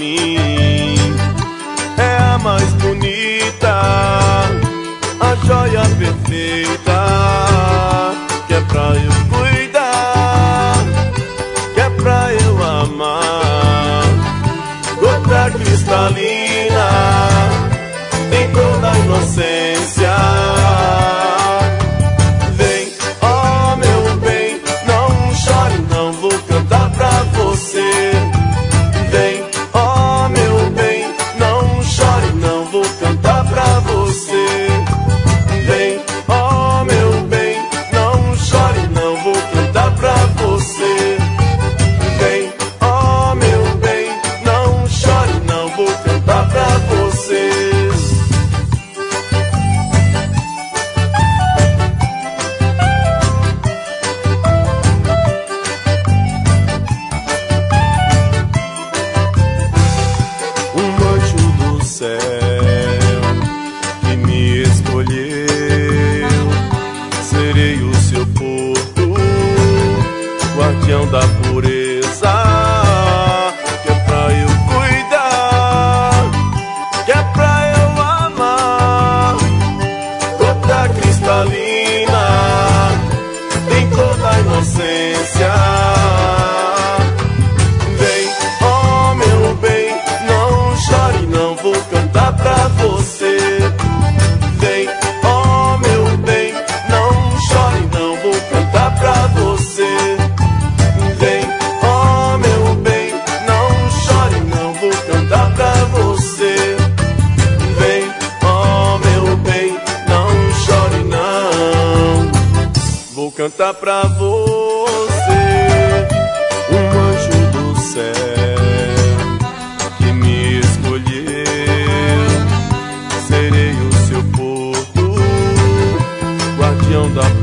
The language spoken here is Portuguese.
mim. É a mais bonita, a joia perfeita, que é pra eu cuidar, que é pra eu amar. Gota cristalina, tem toda a inocência. Vem, ó meu bem, não chore, não vou cantar pra você. Vem, ó meu bem, não chore, não vou cantar pra você. Vem, ó meu bem, não chore, não vou cantar pra você. Vem, ó meu bem, não chore, não vou cantar pra você. Que me escolheu, serei o seu porto, guardião da pureza, que é pra eu cuidar, que é pra eu amar. Gota cristalina, tem toda a inocência. Vem, ó meu bem, não chore, não vou cantar pra você. Vem, ó meu bem, não chore, não vou cantar pra você. Vem, ó meu bem, não chore, não vou cantar pra você. Vem, ó meu bem, não chore, não vou cantar pra você. Um anjo do céu que me escolheu, serei o seu porto, guardião da